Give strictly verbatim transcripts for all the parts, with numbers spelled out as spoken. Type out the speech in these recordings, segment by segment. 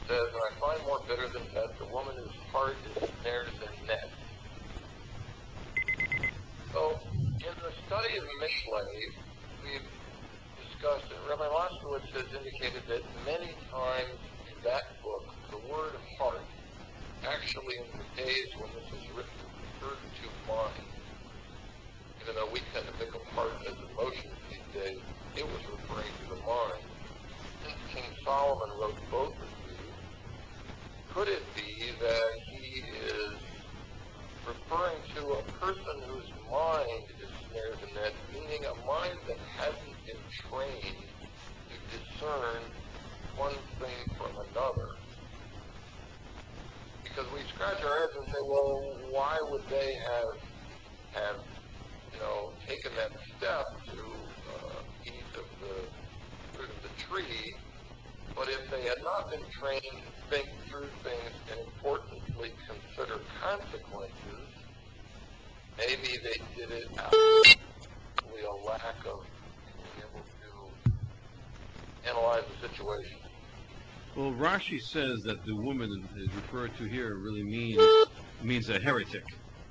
says, and I find more bitter than death, the woman whose heart is snared than net. So, in the study of Mishlei, we've discussed, and Rabbi Moskowitz has indicated that many times in that book, the word heart, actually in the days when this was written, referred to mind. Even though we tend to think of heart as emotions these days, it was referring to the mind. Since King Solomon wrote both of these, could it be that he is referring to a person whose mind is snared in that, meaning a mind that hasn't been trained to discern one thing from another? Because we scratch our heads and say, well, why would they have, have you know, taken that step to uh, eat of the fruit of the tree? But if they had not been trained to think through things and importantly consider consequences, maybe they did it out of a lack of being able to analyze the situation. Well, Rashi says that the woman is referred to here really means means a heretic.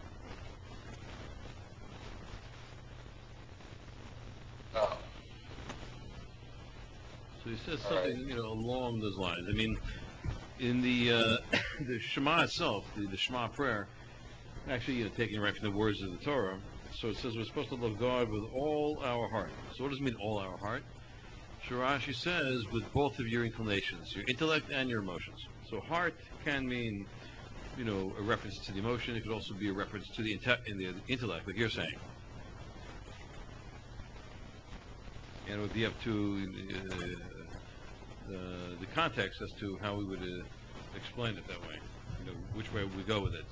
Oh. So he says All something, right. you know, along those lines. I mean, in the uh, the Shema itself, the, the Shema prayer, actually, you know, taking right from the words of the Torah. So it says we're supposed to love God with all our heart. So what does it mean, all our heart? Rashi says with both of your inclinations, your intellect and your emotions. So heart can mean, you know, a reference to the emotion. It could also be a reference to the, inte- in the intellect, like you're saying. And it would be up to uh, uh, the context as to how we would uh, explain it that way, you know, which way we go with it.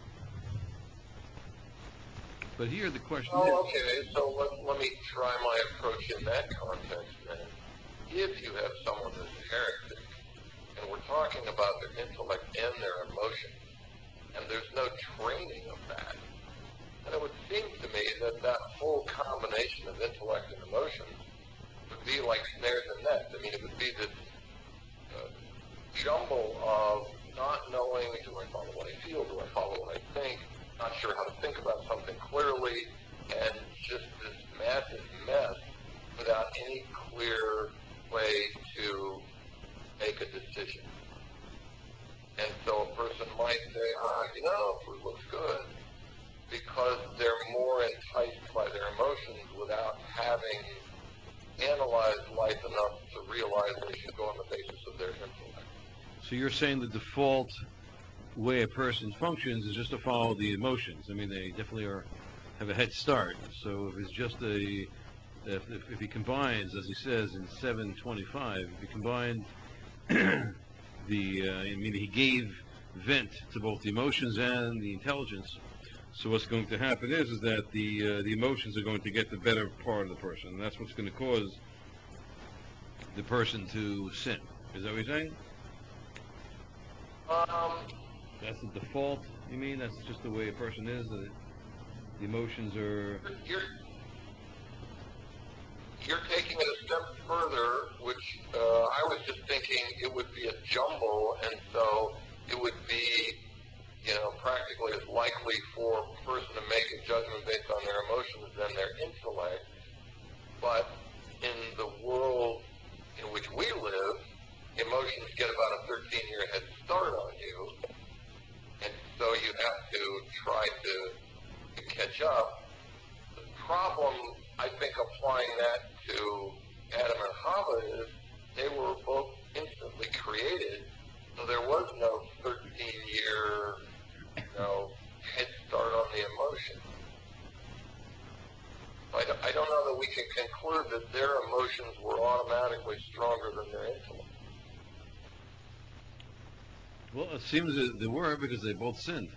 But here the question oh, is... okay, so let, let me try my approach in that context then. If you have someone who's a heretic, and we're talking about their intellect and their emotion, and there's no training of that, then it would seem to me that that whole combination of intellect and emotion would be like snares and nets. I mean, it would be this uh, jumble of not knowing, do I follow what I feel, do I follow what I think, not sure how to think about something clearly, and just this massive mess without any clear way to make a decision. And so a person might say, ah, you know, food looks good, because they're more enticed by their emotions without having analyzed life enough to realize they should go on the basis of their intellect. So you're saying the default way a person functions is just to follow the emotions. I mean, they definitely are have a head start. So if it's just a If, if, if he combines, as he says in seven twenty-five, if he combined the, uh, I mean, he gave vent to both the emotions and the intelligence. So what's going to happen is, is that the uh, the emotions are going to get the better part of the person, and that's what's going to cause the person to sin. Is that what you're saying? Um, That's the default. You mean that's just the way a person is? That the emotions are. you're You're taking it a step further, which uh, I was just thinking it would be a jumble, and so it would be, you know, practically as likely for a person to make a judgment based on their emotions than their intellect. But in the world in which we live, emotions get about a thirteen-year head start on you, and so you have to try to, to catch up. The problem, I think, applying that to Adam and Chava is they were both instantly created, so there was no thirteen-year, you know, head start on the emotion. I don't, I don't know that we can conclude that their emotions were automatically stronger than their intellect. Well, it seems that they were because they both sinned.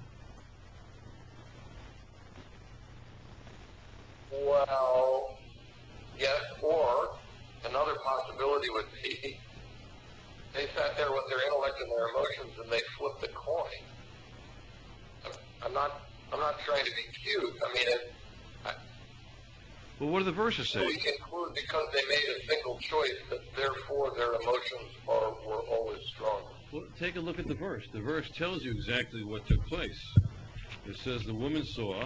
Well, yes, or another possibility would be they sat there with their intellect and their emotions and they flipped the coin. I'm, I'm not I'm not trying to be cute. I mean, it, I, Well, what do the verses say? we conclude because they made a single choice that therefore their emotions are were always stronger. Well, take a look at the verse. The verse tells you exactly what took place. It says the woman saw.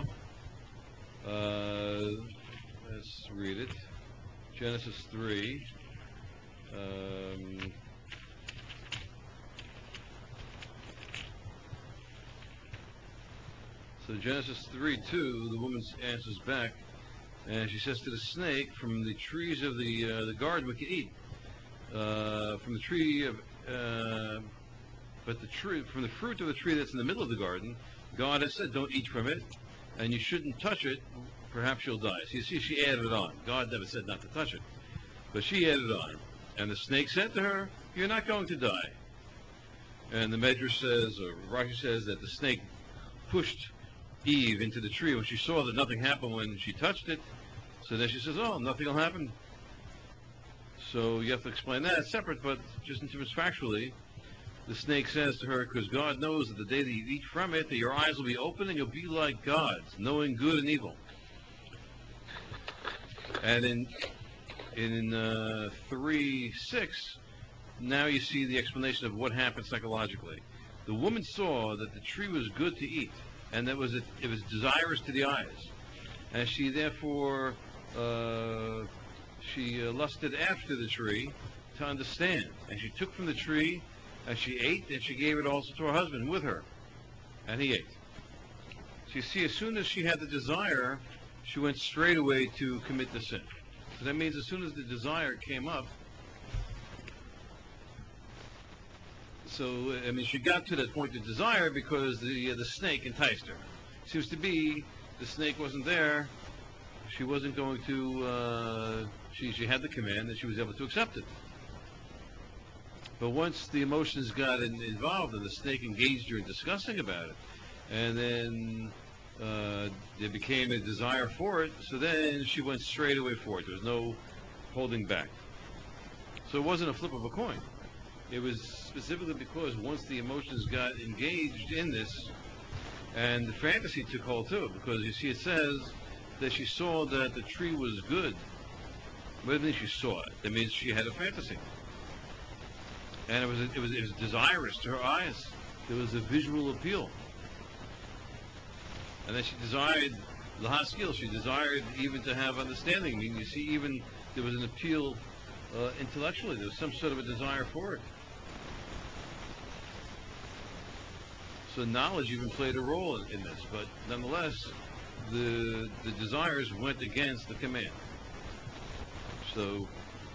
Uh, let's read it. Genesis three. Um, so Genesis three two, the woman answers back, and she says to the snake, "From the trees of the uh, the garden we can eat. Uh, from the tree of, uh, but the tree from the fruit of the tree that's in the middle of the garden, God has said, don't eat from it, and you shouldn't touch it. Perhaps you'll die." So you see, she added it on. God never said not to touch it, but she added it on. And the snake said to her, "You're not going to die." And the Medrash says, or Rashi says, that the snake pushed Eve into the tree when she saw that nothing happened when she touched it. So then she says, "Oh, nothing will happen." So you have to explain that separate, but just in terms factually, the snake says to her, because God knows that the day that you eat from it, that your eyes will be open and you'll be like gods, knowing good and evil. And in in uh, three six, now you see the explanation of what happened psychologically. The woman saw that the tree was good to eat, and that was it, it was desirous to the eyes, and she therefore uh, she uh, lusted after the tree to understand, and she took from the tree, and she ate, and she gave it also to her husband with her, and he ate. So you see, as soon as she had the desire, she went straight away to commit the sin. So that means as soon as the desire came up, so I mean, she got to that point of desire because the uh, the snake enticed her. Seems to be the snake wasn't there. She wasn't going to. Uh, she she had the command, and she was able to accept it. But once the emotions got in, involved, and the snake engaged her in discussing about it, and then uh, there became a desire for it, so then she went straight away for it. There was no holding back. So it wasn't a flip of a coin. It was specifically because once the emotions got engaged in this, and the fantasy took hold too, because you see it says that she saw that the tree was good. What do you mean she saw it? That means she had a fantasy. And it was, it was it was desirous to her eyes. There was a visual appeal. And then she desired the haskil. She desired even to have understanding. I mean, you see, even there was an appeal uh, intellectually. There was some sort of a desire for it. So knowledge even played a role in, in this. But nonetheless, the the desires went against the command. So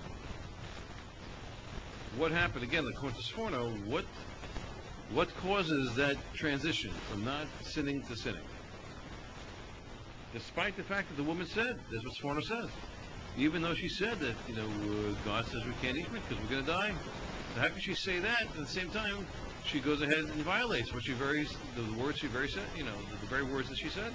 what happened again? According to Sforno, what what causes that transition from not sinning to sinning? Despite the fact that the woman said, that's what Sforno says. Even though she said that, you know, uh, God says we can't eat it because we're going to die. So how can she say that? At the same time, she goes ahead and violates what she very, the words she very said, you know, the, the very words that she said.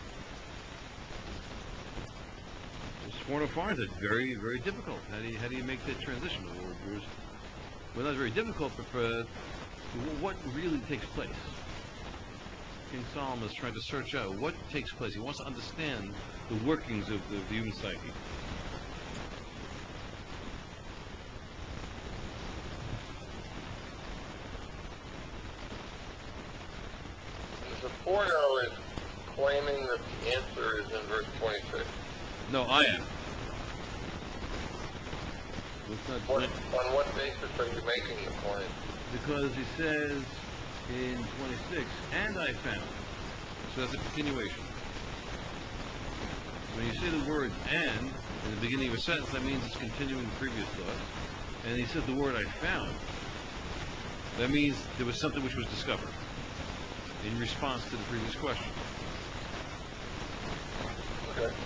Sforno finds it very, very difficult. How do you, how do you make that transition? Well, not very difficult, but for what really takes place. King Solomon is trying to search out what takes place. He wants to understand the workings of the, the human psyche. The Sforno is claiming that the answer is in verse twenty-six. No, I am. Not, what, on what basis are you making the claim? Because he says in twenty-six, and I found. So that's a continuation. When you say the word and in the beginning of a sentence, that means it's continuing the previous thought. And he says the word I found. That means there was something which was discovered in response to the previous question. Okay.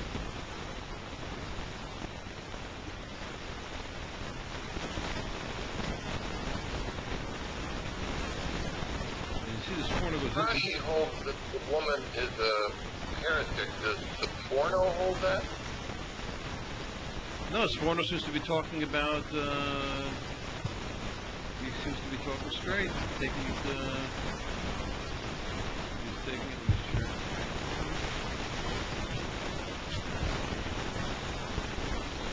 Rashi holds that the woman is a heretic. Does Sforno hold that? No, Sforno seems to be talking about, uh, he seems to be talking straight, taking it, uh, he's taking it in his shirt.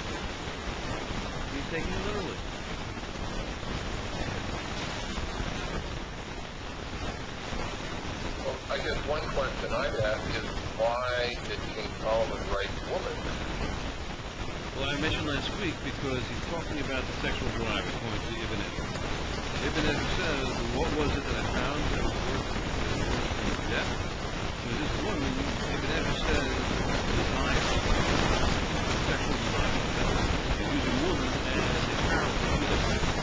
He's taking it literally. guess one question I'd ask is, why did King Solomon write woman? Well, I mentioned last week because he's talking about the sexual drive according to Ibn Ezra. Ibn Ezra says, what was it that I found that was worth, that was worth death? So this woman, Ibn Ezra says, desire, sexual desire. He's using woman as a parallel to this.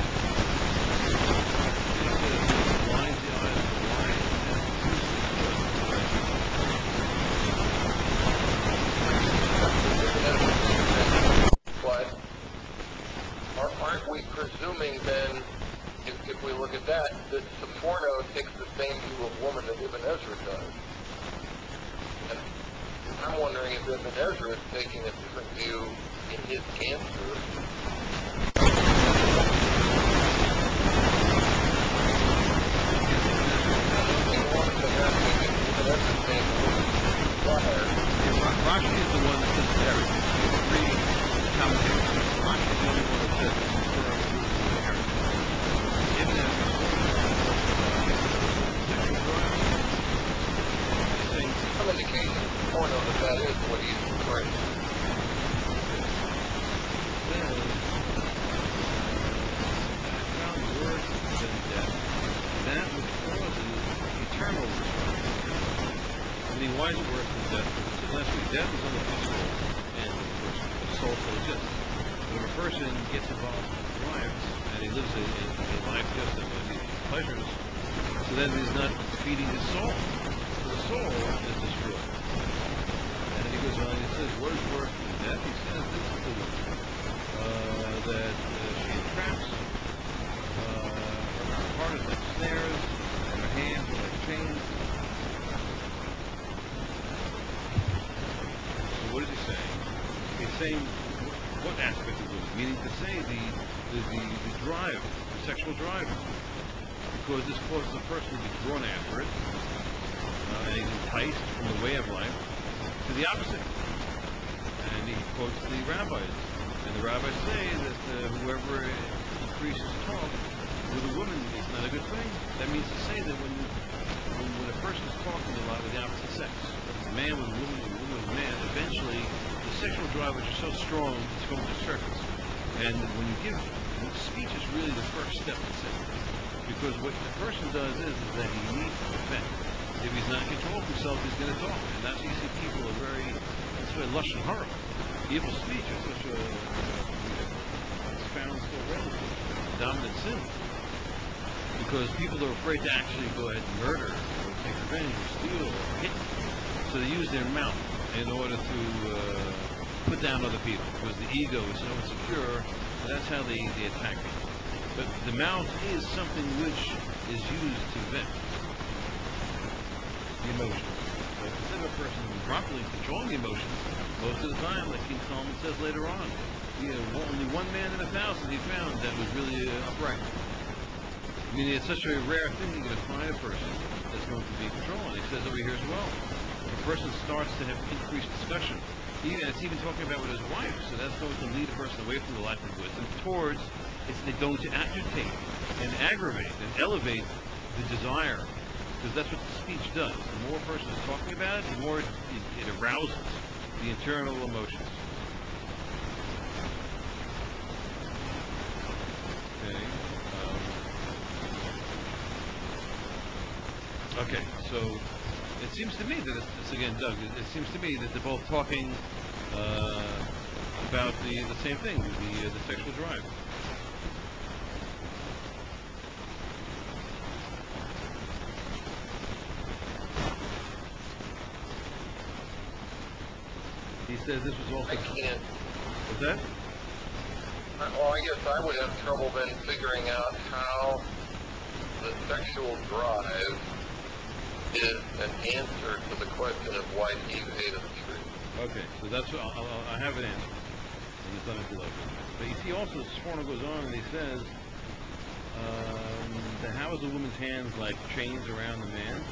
He says, blinds the eyes of the wise and confuses the foot of the righteous. But aren't we presuming then, if, if we look at that, that Sephorno takes the same view of woman that Ibn Ezra does? And I'm wondering if Ibn Ezra is taking a different view in his answer. Rashi is the one that says Eric. Three commentators. Rashi is the only one that says it's referring to Eric. Ibn Ezra sexual drive. Some indication for know that that is what he's referring to. Says, I found worse than death, that which causes eternal destruction. I mean, why is it worse than death? Because it said last week, death is on the physical end of a person. The soul still exists. But if a person gets involved in lives and he lives a, a life just of these pleasures, so then he's not feeding his soul. So the soul is destroyed. And he goes on and he says, what is worse than death? He says, this is the woman uh, that uh, she entraps. Uh, her heart is like snares, and her hands are like chains. What is he saying? He's saying what aspect of women? Meaning to say the the, the, the drive, the sexual drive. Because this causes a person to be drawn after it, uh, and he's enticed from the way of life to the opposite. And he quotes the rabbis. And the rabbis say that uh, whoever increases talk with a woman is not a good thing. That means to say that when, when, when a person is talking a lot with the opposite sex, a man with a woman, a woman with a man, eventually the sexual drive, which is so strong, is going to surface. And when you give, speech is really the first step in sin. Because what the person does is, is that he needs to vent. If he's not in control of himself, he's going to talk. And that's why you see people are very, it's very lush and horrible. Evil speech is such a, uh, it's found so readily, dominant sin. Because people are afraid to actually go ahead and murder, or take revenge, or steal, or hit. So they use their mouth in order to uh, put down other people. Because the ego is so insecure, and that's how they, they attack people. But the mouth is something which is used to vent the emotions. So instead of a person properly controlling the emotions, most of the time, like King Solomon says later on, you know, only one man in a thousand he found that was really uh, upright. I mean, it's such a rare thing you're going to find a person that's going to be controlling. He says over here as well, if a person starts to have increased discussion, even, it's even talking about with his wife, so that's going to lead a person away from the life of wisdom towards, it's going to agitate and aggravate and elevate the desire, because that's what the speech does. The more a person is talking about it, the more it, it, it arouses the internal emotions. Okay. Um, okay, so it seems to me that it's, this again, Doug, it, it seems to me that they're both talking uh, about the, the same thing, the, uh, the sexual drive. He says this was also... I can't... What's that? Well, I guess I would have trouble then figuring out how the sexual drive is an answer to the question of why Eve ate of the tree. Okay, so that's what I'll, I'll, I have an answer. And it's done it below. But you see also, Sforno goes on and he says um, that how is a woman's hands like chains around the man?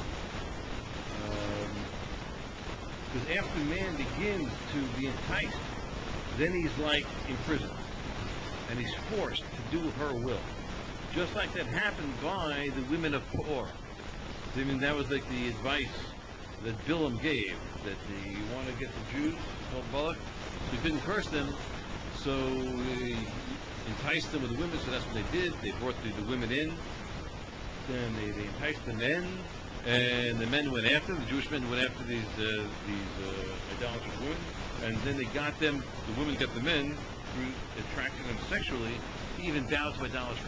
Because um, after man begins to be enticed, then he's like in prison. And he's forced to do her will. Just like that happened by the women of Peor. I mean, that was like the advice that Bilam gave, that the, you want to get the Jews, called Balak, so he couldn't curse them, so he enticed them with the women, so that's what they did. They brought the, the women in, then they, they enticed the men, and the men went after them, the Jewish men went after these uh, these uh, idolatrous women, and then they got them, the women got the men, through attracting them sexually, even down to idolatry.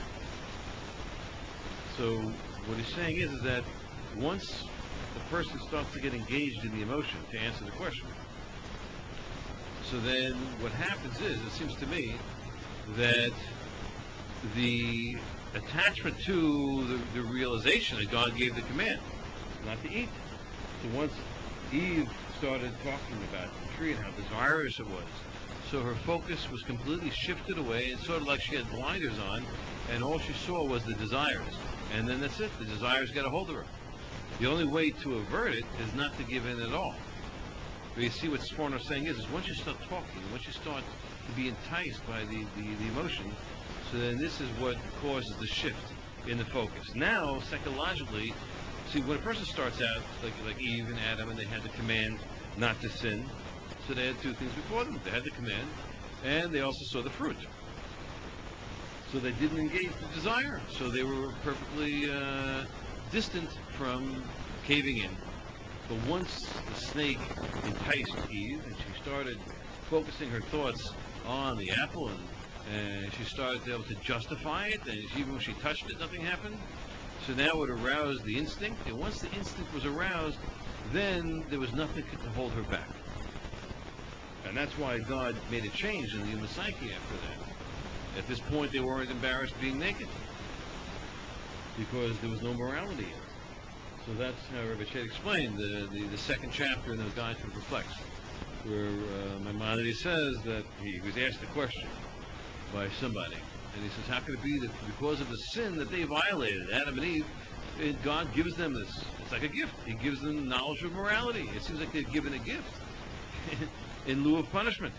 So what he's saying is, is that once the person starts to get engaged in the emotion, to answer the question, so then what happens is, it seems to me, that the attachment to the, the realization that God gave the command not to eat. So once Eve started talking about the tree and how desirous it was, so her focus was completely shifted away, and sort of like she had blinders on, and all she saw was the desires. And then that's it, the desires got a hold of her. The only way to avert it is not to give in at all. But you see what Sforno is saying is, is once you start talking, once you start to be enticed by the, the, the emotion, so then this is what causes the shift in the focus. Now, psychologically, see, when a person starts out, like, like Eve and Adam, and they had the command not to sin, so they had two things before them. They had the command, and they also saw the fruit. So they didn't engage the desire. So they were perfectly uh, distant from caving in. But once the snake enticed Eve, and she started focusing her thoughts on the apple, and, and she started to be able to justify it, and even when she touched it, nothing happened. So now it aroused the instinct, and once the instinct was aroused, then there was nothing to hold her back. And that's why God made a change in the human psyche after that. At this point, they weren't embarrassed being naked, because there was no morality yet. So that's how Rebbe Shade explained the, the, the second chapter in the Guide to the Perplex, where uh, Maimonides says that he was asked a question by somebody, and he says, how could it be that because of the sin that they violated, Adam and Eve, it, God gives them this, it's like a gift. He gives them knowledge of morality. It seems like they've given a gift in lieu of punishment.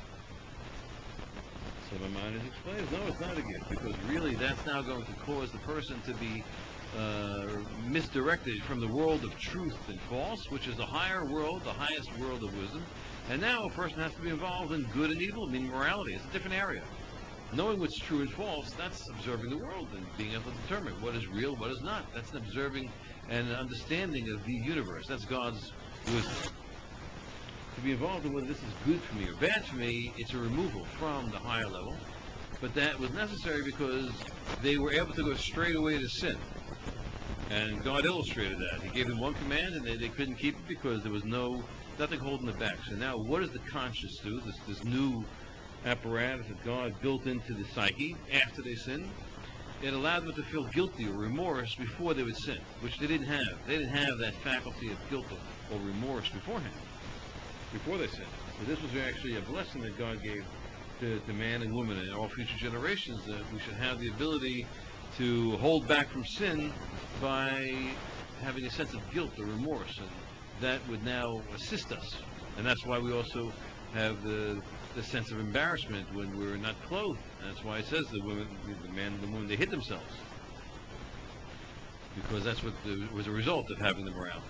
So Maimonides explains, no, it's not a gift, because really that's now going to cause the person to be uh, misdirected from the world of truth and false, which is the higher world, the highest world of wisdom, and now a person has to be involved in good and evil, meaning morality. It's a different area. Knowing what's true and false, that's observing the world and being able to determine what is real, what is not. That's an observing and an understanding of the universe. That's God's wisdom. To be involved in whether this is good for me or bad for me, it's a removal from the higher level. But that was necessary because they were able to go straight away to sin. And God illustrated that. He gave them one command, and they, they couldn't keep it because there was no nothing holding them back. So now what does the conscious do? This, this new apparatus that God built into the psyche after they sinned, it allowed them to feel guilty or remorse before they would sin, which they didn't have. They didn't have that faculty of guilt or remorse beforehand, before they sinned. So this was actually a blessing that God gave to, to man and woman and all future generations, that we should have the ability to hold back from sin by having a sense of guilt or remorse, and that would now assist us. And that's why we also have the the sense of embarrassment when we're not clothed. And that's why it says the women, the man and the woman, they hid themselves, because that's what the, was a result of having the morality.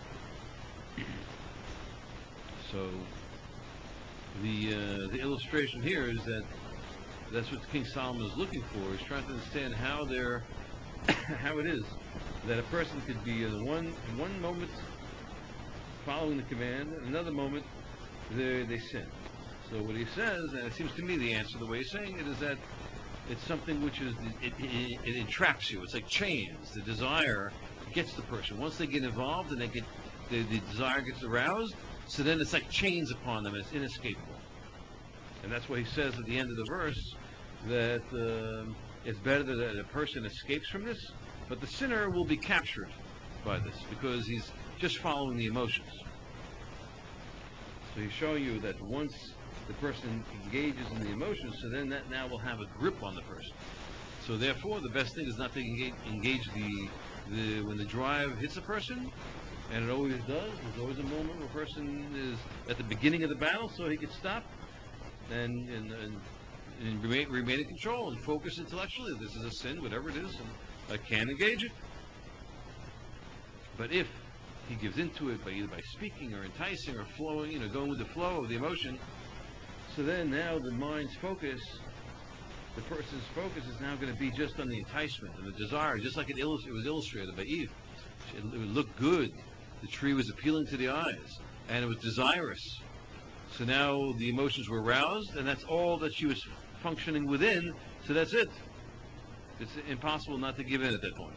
So the uh, the illustration here is that that's what King Solomon is looking for. He's trying to understand how they're how it is that a person could be in one in one moment following the command, and another moment they they sin. So what he says, and it seems to me the answer, the way he's saying it, is that it's something which is it, it, it entraps you. It's like chains. The desire gets the person. Once they get involved and they get the, the desire gets aroused, so then it's like chains upon them. It's inescapable. And that's why he says at the end of the verse that um, it's better that a person escapes from this, but the sinner will be captured by this because he's just following the emotions. So he's showing you that once the person engages in the emotions, so then that now will have a grip on the person. So therefore, the best thing is not to engage, engage the, the when the drive hits a person, and it always does. There's always a moment where a person is at the beginning of the battle, so he can stop and, and, and, and remain, remain in control and focus intellectually. This is a sin, whatever it is, and I can't engage it. But if he gives into it by either by speaking or enticing or flowing, you know, going with the flow of the emotion. So then now the mind's focus, the person's focus is now going to be just on the enticement and the desire, just like it, illust- it was illustrated by Eve. It, it would look good. The tree was appealing to the eyes, and it was desirous. So now the emotions were aroused, and that's all that she was functioning within, so that's it. It's impossible not to give in at that point.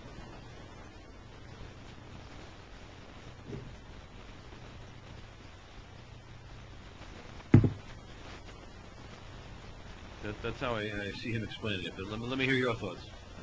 That, that's how I, I see him explaining it, but let me, let me hear your thoughts.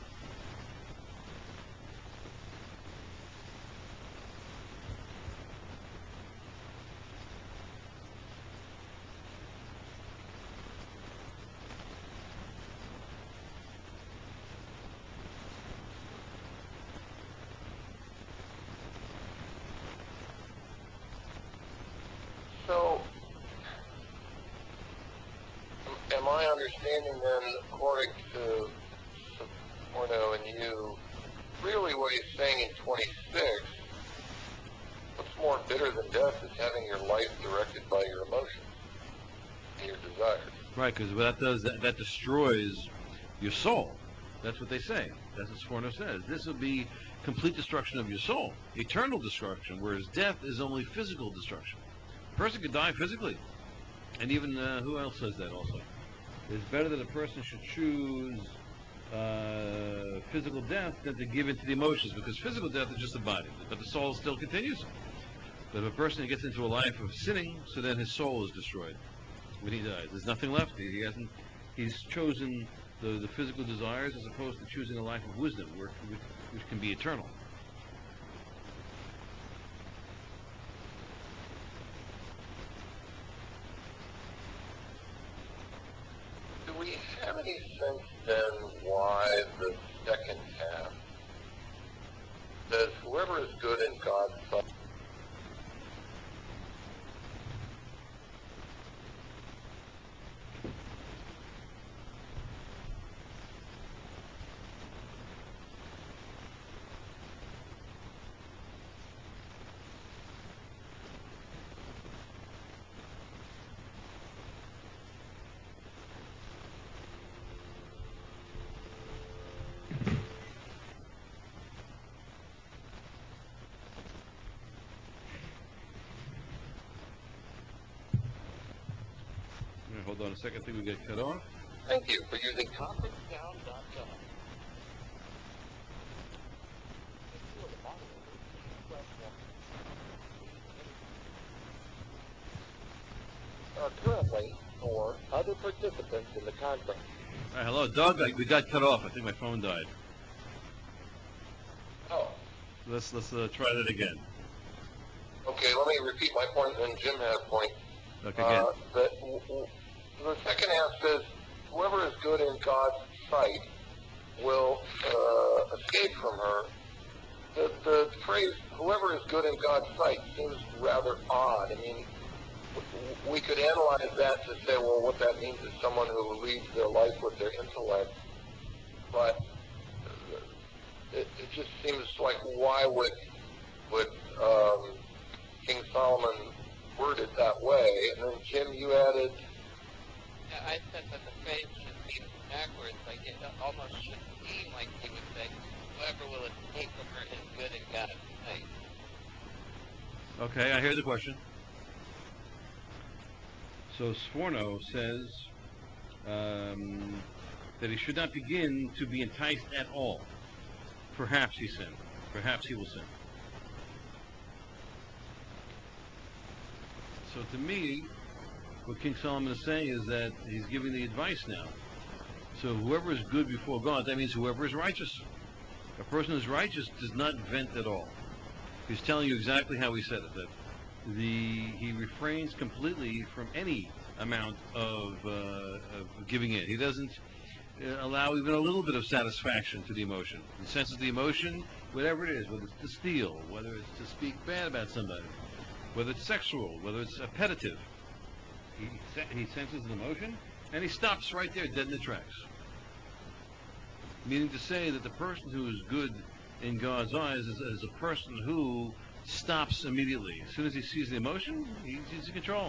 So, am I understanding then, according to Porno and you, really what he's saying in twenty-six, what's more bitter than death is having your life directed by your emotions and your desires. Right, because what that does, that, that destroys your soul. That's what they say. That's what Sforno says. This will be complete destruction of your soul, eternal destruction, whereas death is only physical destruction. A person could die physically. And even, uh, who else says that also? It's better that a person should choose uh, physical death than to give in to the emotions, because physical death is just the body, but the soul still continues. But if a person gets into a life of sinning, so then his soul is destroyed when he dies. There's nothing left. He hasn't. He's chosen the, the physical desires as opposed to choosing a life of wisdom, which, which can be eternal. Do we have any sense then why the second half says whoever is good in God's sight? Yeah, hold on a second. I think we get cut off. Thank you for using conference sound dot com. Are currently for other participants in the conference. All right, hello, Doug. I, we got cut off. I think my phone died. Oh, Let's let's uh, try that again. okay, let me repeat my point, and then Jim had a point. Okay, again. Uh, that w- w- the second half says, whoever is good in God's sight will uh, escape from her. The, the phrase, whoever is good in God's sight, seems rather odd. I mean, w- we could analyze that to say, well, what that means is someone who leads their life with their intellect, but it, it just seems like why would, would um, King Solomon word it that way? And then, Jim, you added, Yeah, I said that the phrase should be backwards. Like it almost should seem like he would say, "Whoever will escape from her is good in God's sight." Okay, I hear the question. So Sforno says um, that he should not begin to be enticed at all. Perhaps he sinned. Perhaps he will sin. So to me, what King Solomon is saying is that he's giving the advice now. So whoever is good before God, that means whoever is righteous. A person who is righteous does not vent at all. He's telling you exactly how he said it, that the he refrains completely from any amount of, uh, of giving in. He doesn't uh, allow even a little bit of satisfaction to the emotion. He senses the emotion, whatever it is, whether it's to steal, whether it's to speak bad about somebody, whether it's sexual, whether it's appetitive. He, he senses an emotion, and he stops right there, dead in the tracks. Meaning to say that the person who is good in God's eyes is, is a person who stops immediately. As soon as he sees the emotion, he's, he's in control.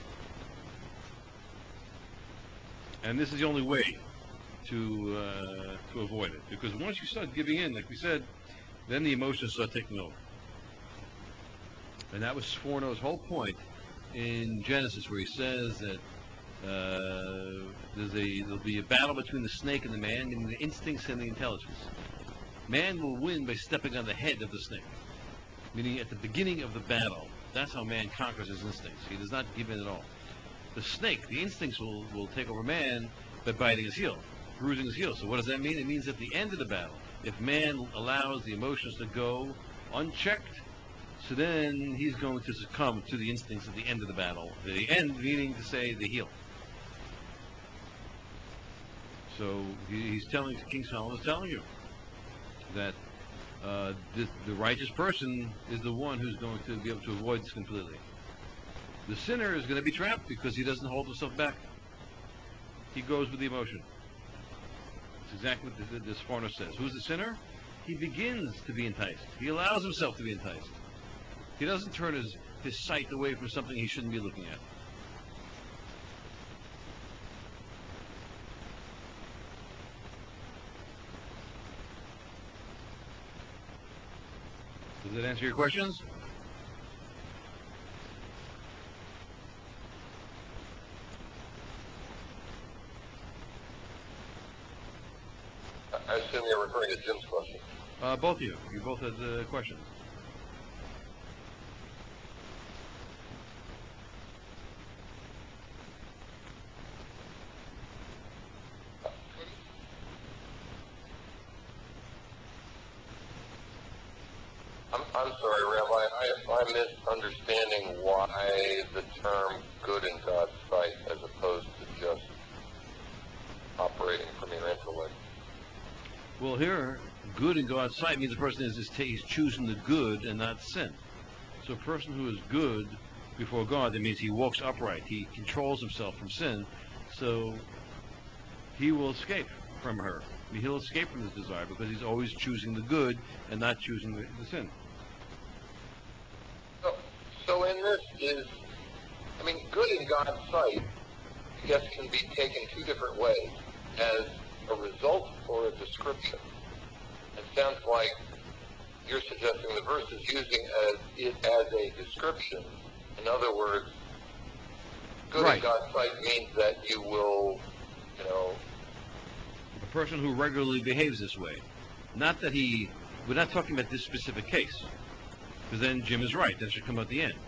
And this is the only way to uh, to avoid it. Because once you start giving in, like we said, then the emotions start taking over. And that was Sforno's whole point in Genesis, where he says that uh, there's a there'll be a battle between the snake and the man, meaning the instincts and the intelligence. Man will win by stepping on the head of the snake, meaning at the beginning of the battle. That's how man conquers his instincts. He does not give in at all. The snake, the instincts will, will take over man by biting his heel, bruising his heel. So what does that mean? It means at the end of the battle, if man allows the emotions to go unchecked, so then he's going to succumb to the instincts at the end of the battle. The end meaning to say the heel. So he, he's telling, King Solomon is telling you that uh, this, the righteous person is the one who's going to be able to avoid this completely. The sinner is going to be trapped because he doesn't hold himself back. He goes with the emotion. It's exactly what this Sforno says. Who's the sinner? He begins to be enticed. He allows himself to be enticed. He doesn't turn his, his sight away from something he shouldn't be looking at. Does that answer your questions? I assume you're referring to Jim's question. Uh, both of you. You both had the uh, questions. I'm, I'm sorry, Rabbi. I, I'm misunderstanding why the term good in God's sight as opposed to just operating from your intellect. Well, here, good in God's sight means a person is, is, is choosing the good and not sin. So a person who is good before God, that means he walks upright. He controls himself from sin. So he will escape from her. I mean, he'll escape from his desire because he's always choosing the good and not choosing the, the sin. So, so in this is, I mean, good in God's sight, I guess, can be taken two different ways, as a result or a description. It sounds like you're suggesting the verse is using as, it as a description. In other words, good Right. in God's sight means that you will, you know, A person who regularly behaves this way. Not that he, we're not talking about this specific case. Because then Jim is right. That should come at the end.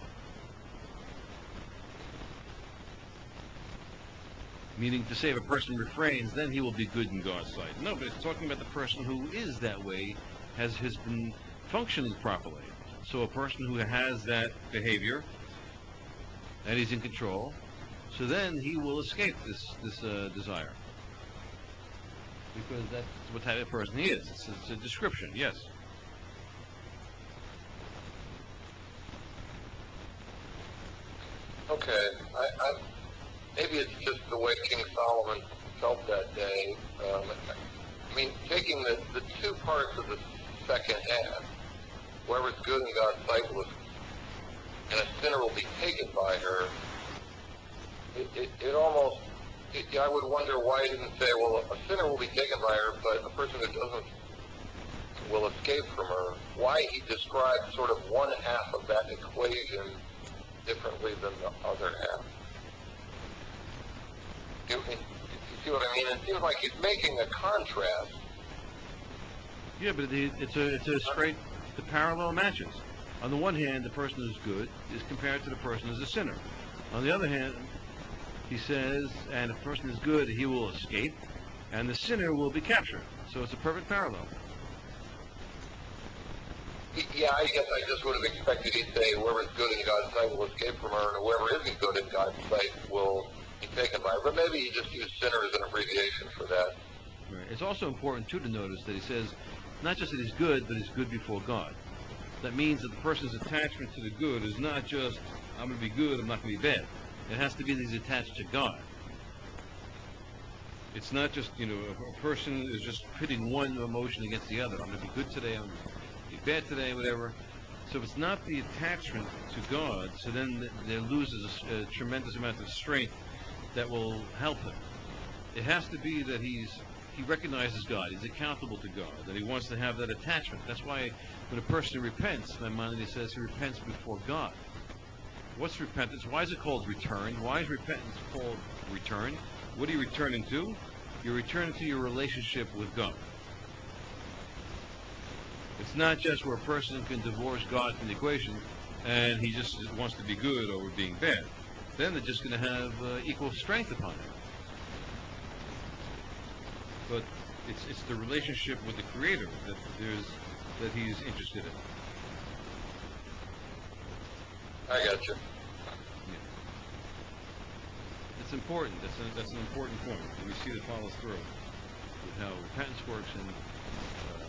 Meaning to say if a person refrains, then he will be good in God's sight. No, but it's talking about the person who is that way, has, has been functioning properly. So a person who has that behavior, and he's in control, so then he will escape this, this uh, desire. Because that's what type of person he is. It's, it's a description, yes. okay, I, I, maybe it's just the way King Solomon felt that day. Um, I mean, taking the, the two parts of the second half, whoever's good in God's sight will, and a sinner will be taken by her, it, it, it almost, it, I would wonder why he didn't say, well, a sinner will be taken by her, but a person who doesn't will escape from her. Why he described sort of one half of that equation differently than the other half. You, you see what I mean? It seems like he's making a contrast. Yeah, but it, it's a it's a straight, the parallel matches. On the one hand, the person who's good is compared to the person who's a sinner. On the other hand, he says, and if the person is good, he will escape, and the sinner will be captured. So it's a perfect parallel. Yeah, I guess I just would have expected he'd say whoever's good in God's sight will escape from her, and whoever isn't good in God's sight will be taken by her. But maybe he just used sinner as an abbreviation for that. Right. It's also important, too, to notice that he says not just that he's good, but he's good before God. That means that the person's attachment to the good is not just, I'm going to be good, I'm not going to be bad. It has to be that he's attached to God. It's not just, you know, a, a person is just pitting one emotion against the other. I'm going to be good today, I'm going to be bad today, whatever. So if it's not the attachment to God, so then th- there loses a, a tremendous amount of strength that will help him. It has to be that he's he recognizes God, he's accountable to God, that he wants to have that attachment. That's why when a person repents, Maimonides says he repents before God. What's repentance? Why is it called return? Why is repentance called return? What are you returning to? You're returning to your relationship with God. It's not just where a person can divorce God from the equation and he just wants to be good over being bad. Then they're just going to have uh, equal strength upon it. But it's it's the relationship with the Creator that there's that he's interested in. I got you. Yeah. It's important. That's a, that's an important point. And we see that follows through with how repentance works and uh,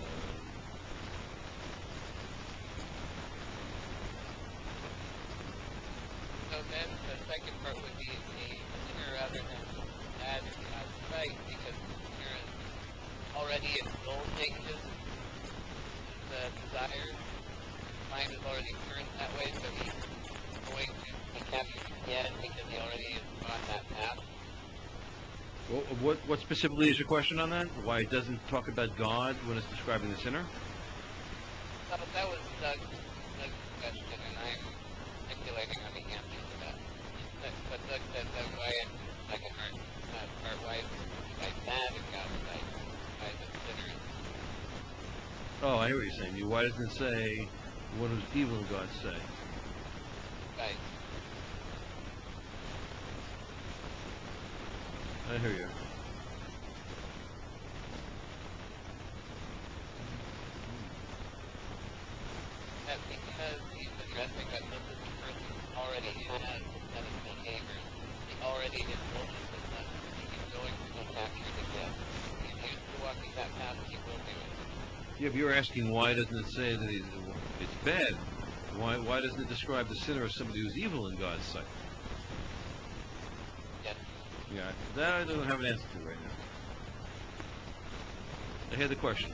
So then the second part would be a sinner rather than bad in God's sight, because the sinner is already indulging his the desires. His mind is already turned that way, so he's going to be captured again because he already is on that path. well, what what specifically is your question on that? Why it doesn't talk about God when it's describing the sinner? So that was Doug's, Doug's question, and I'm speculating on the answer to that. But, but Doug said that why in the second part, uh, part why is like bad in God's sight? Why is it sinners? Oh, I hear what you're saying. You- Why doesn't it say one who's evil in God's sight? Right. I hear you. That because he's addressing that this is a person who already has a set of behaviors. He already indulges in them. He's going to be captured again. He's used to walking that path, he will do it. Yeah, but you're asking why doesn't it say that he's, it's bad? Why why doesn't it describe the sinner as somebody who's evil in God's sight? Yes. Yeah, that I don't have an answer to right now. I hear the question.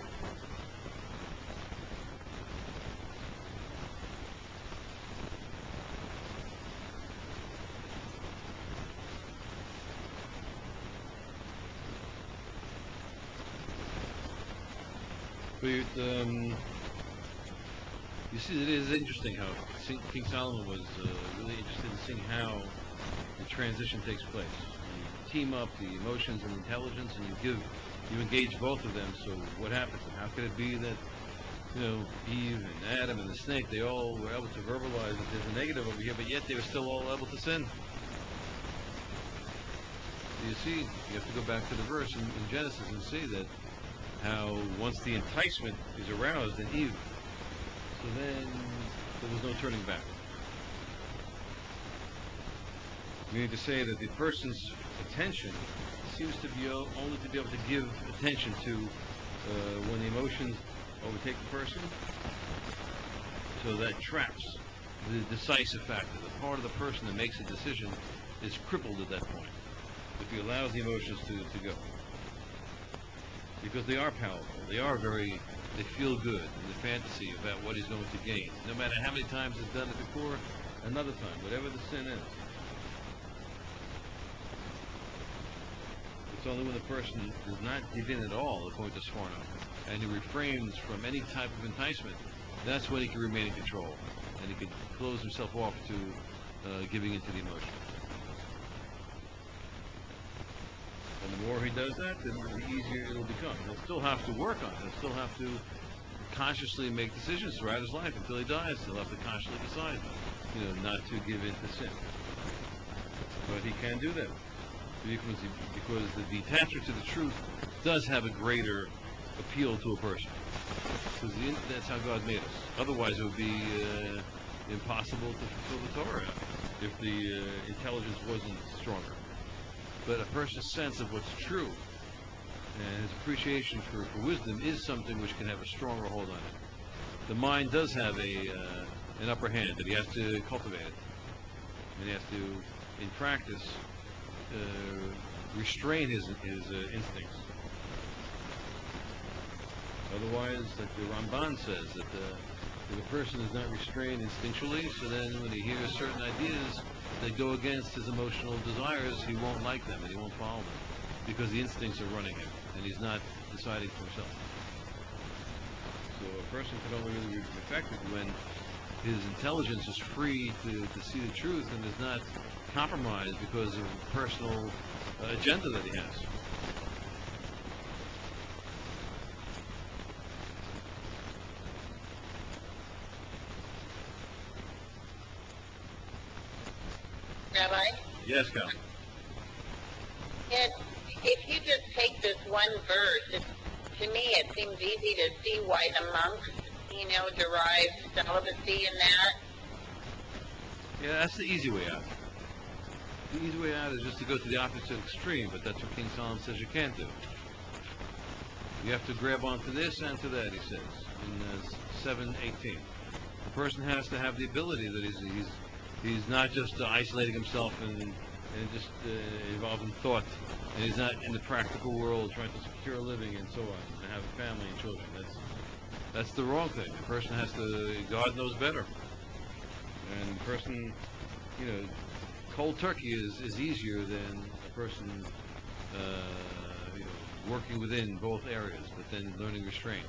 But um, you see, it is interesting how King King Solomon was uh, really interested in seeing how the transition takes place. You team up the emotions and intelligence, and you give, you engage both of them. So what happens? And how could it be that, you know, Eve and Adam and the snake, they all were able to verbalize that there's a negative over here, but yet they were still all able to sin? You see, you have to go back to the verse in, in Genesis and see that how once the enticement is aroused in Eve, so then there was no turning back. You need to say that the person's attention seems to be o- only to be able to give attention to uh, when the emotions overtake the person. So that traps the decisive factor. The part of the person that makes a decision is crippled at that point if he allows the emotions to, to go. Because they are powerful. They are very, they feel good in the fantasy about what he's going to gain. No matter how many times he's done it before, another time, whatever the sin is. It's only when the person does not give in at all, according to Sforno, and he refrains from any type of enticement, that's when he can remain in control. And he can close himself off to uh, giving into the emotion. And the more he does that, then the easier it'll become. He'll still have to work on it. He'll still have to consciously make decisions throughout his life until he dies. He'll have to consciously decide, you know, not to give in to sin. But he can do that because he, because the detachment to the truth does have a greater appeal to a person. Because the, that's how God made us. Otherwise, it would be uh, impossible to fulfill the Torah if the uh, intelligence wasn't stronger. But a person's sense of what's true and his appreciation for, for wisdom is something which can have a stronger hold on it. The mind does have a uh, an upper hand that he has to cultivate it. And he has to, in practice, uh, restrain his, his uh, instincts. Otherwise, like the Ramban says, that uh, If a person is not restrained instinctually, so then when he hears certain ideas that go against his emotional desires, he won't like them and he won't follow them because the instincts are running him and he's not deciding for himself. So a person can only really be effective when his intelligence is free to, to see the truth and is not compromised because of a personal uh, agenda that he has. Rabbi? Yes, Cal. It, if you just take this one verse, it, to me it seems easy to see why the monks, you know, derive celibacy in that. Yeah, that's the easy way out. The easy way out is just to go to the opposite extreme, but that's what King Solomon says you can't do. You have to grab onto this and to that, he says, in uh, seven eighteen. The person has to have the ability that he's he's, he's not just uh, isolating himself and, and just uh, involved in thought, and he's not in the practical world trying to secure a living and so on, and have a family and children. That's, that's the wrong thing. The person has to, God knows better. And the person, you know, cold turkey is, is easier than a person, uh, you know, working within both areas, but then learning restraint.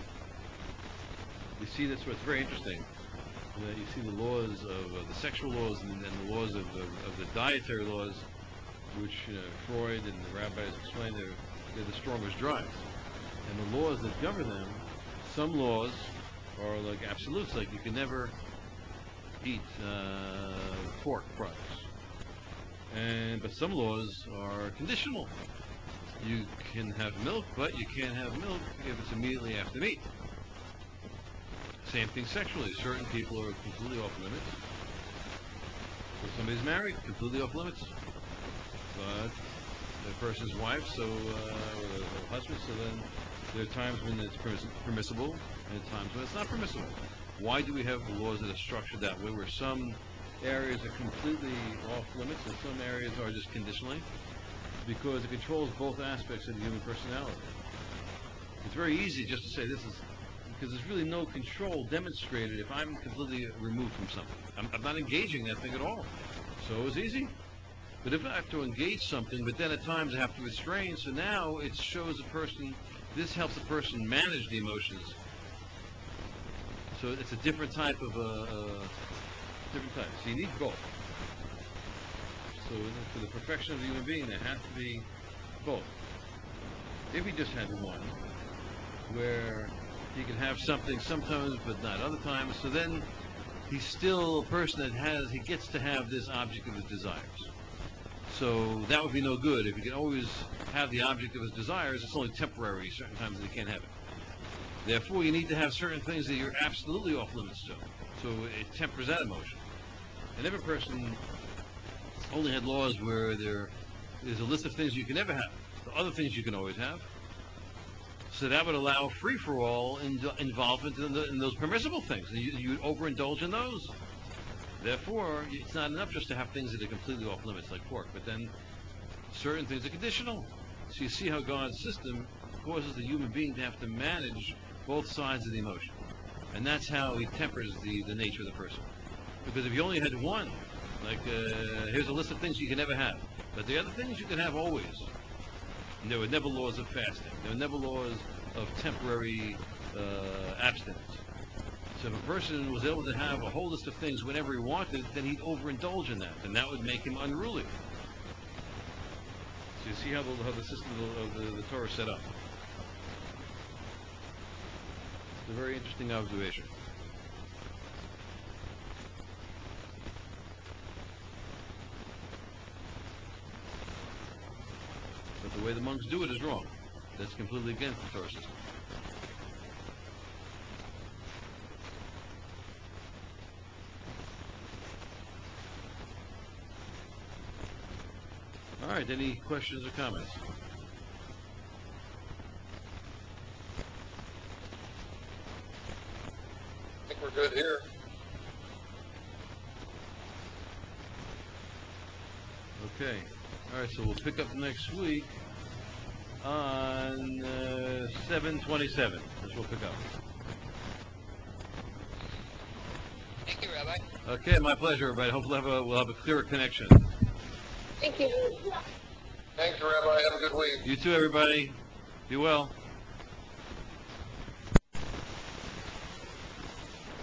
You see, that's what's very interesting. That you see the laws of uh, the sexual laws and, and the laws of, of, of the dietary laws, which you know, Freud and the rabbis explain they're, they're the strongest drives. And the laws that govern them, some laws are like absolutes, like you can never eat uh, pork products. And but some laws are conditional. You can have milk, but you can't have milk if it's immediately after meat. Same thing sexually. Certain people are completely off limits. If somebody's married, completely off limits. But the person's wife, so uh, or the husband, so then there are times when it's permiss- permissible and times when it's not permissible. Why do we have laws that are structured that way, where some areas are completely off limits and some areas are just conditionally? Because it controls both aspects of the human personality. It's very easy just to say this is, because there's really no control demonstrated if I'm completely removed from something. I'm, I'm not engaging that thing at all. So it's easy. But if I have to engage something, but then at times I have to restrain, so now it shows a person, this helps a person manage the emotions. So it's a different type of, uh, uh, different type. So you need both. So for the perfection of the human being, there has to be both. If he just had one, where he can have something sometimes but not other times, so then he's still a person that has, he gets to have this object of his desires. So that would be no good. If he can always have the object of his desires, it's only temporary, certain times that he can't have it. Therefore, you need to have certain things that you're absolutely off limits to. So it tempers that emotion. And every person only had laws where there is a list of things you can never have. The other things you can always have. So that would allow free-for-all in, involvement in, the, in those permissible things. And you, you overindulge in those. Therefore, it's not enough just to have things that are completely off limits, like pork. But then certain things are conditional. So you see how God's system causes the human being to have to manage both sides of the emotion. And that's how he tempers the, the nature of the person. Because if you only had one, like uh, here's a list of things you can never have, but the other things you can have always. And there were never laws of fasting. There were never laws of temporary uh, abstinence. So if a person was able to have a whole list of things whenever he wanted, then he'd overindulge in that, and that would make him unruly. So you see how the, how the system of the, the Torah is set up. It's a very interesting observation. But the way the monks do it is wrong. That's completely against the Torah system. All right, any questions or comments? I think we're good here. Okay. All right, so we'll pick up next week on uh, seven twenty-seven. That's what we'll pick up. Okay, my pleasure, everybody. Hopefully we'll have a, we'll have a clearer connection. Thank you. Thanks, Rabbi. Have a good week. You too, everybody. Be well.